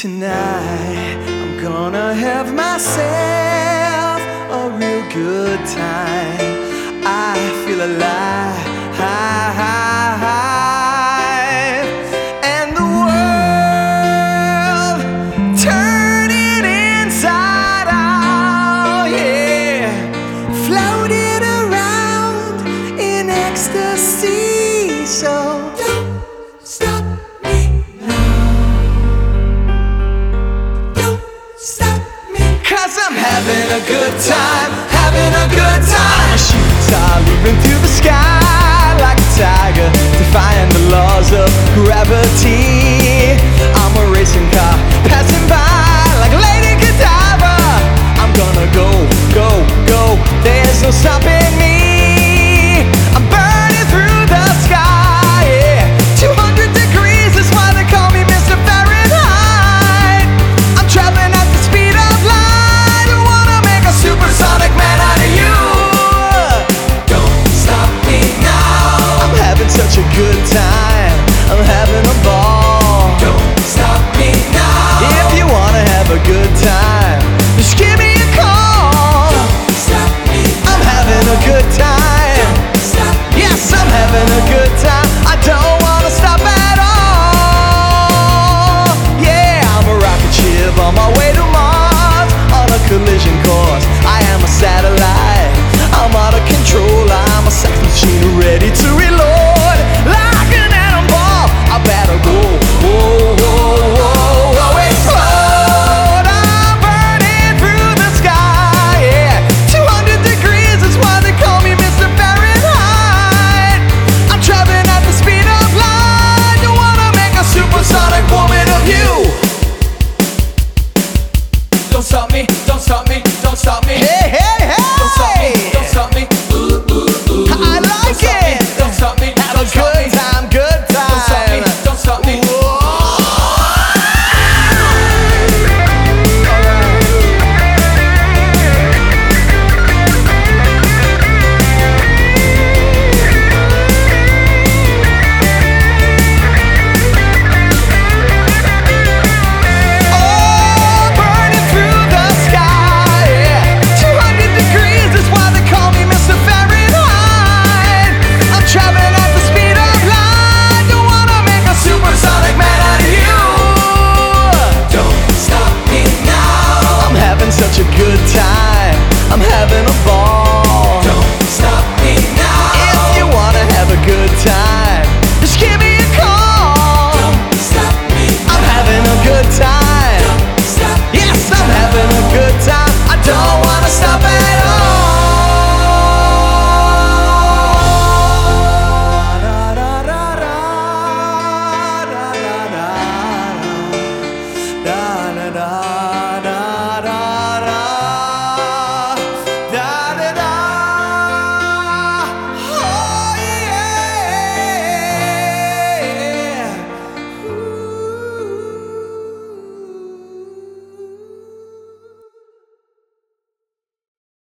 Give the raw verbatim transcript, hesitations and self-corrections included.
Tonight, I'm gonna have myself a real good time. I feel alive, and the world turning inside out, yeah, floating around in ecstasy. So don't stop me now. Cause I'm having a good time, having a good time. My shooting star leaping through the sky like a tiger, defying the laws of gravity. I'm a racing car passing by like Lady Godiva. I'm gonna go, go, go, there's no stopping me. I'm burning through the sky, yeah. two hundred degrees is why they call me Mister Fahrenheit. I'm traveling at the speed of light. I wanna make a supersonic man out of you. Don't stop me now. I'm having such a good time, I'm having a ball. Don't stop me now. If you wanna have a good time, just give me a call. Don't stop me now. I'm having a good time. Don't stop me. Yes, I'm having a good time. I don't wanna stop at all. Yeah, I'm a rocket ship on my way to Mars, on a collision course. I am a satellite